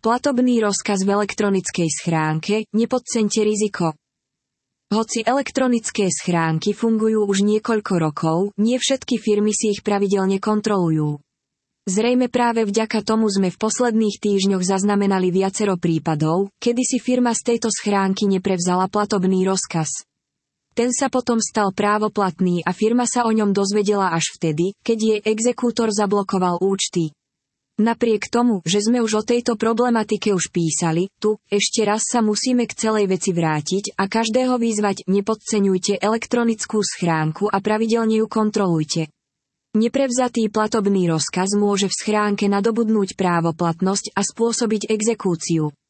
Platobný rozkaz v elektronickej schránke, nepodceňte riziko. Hoci elektronické schránky fungujú už niekoľko rokov, nie všetky firmy si ich pravidelne kontrolujú. Zrejme práve vďaka tomu sme v posledných týždňoch zaznamenali viacero prípadov, kedy si firma z tejto schránky neprevzala platobný rozkaz. Ten sa potom stal právoplatný a firma sa o ňom dozvedela až vtedy, keď jej exekútor zablokoval účty. Napriek tomu, že sme už o tejto problematike už písali, tu ešte raz sa musíme k celej veci vrátiť a každého vyzvať: nepodceňujte elektronickú schránku a pravidelne ju kontrolujte. Neprevzatý platobný rozkaz môže v schránke nadobudnúť právoplatnosť a spôsobiť exekúciu.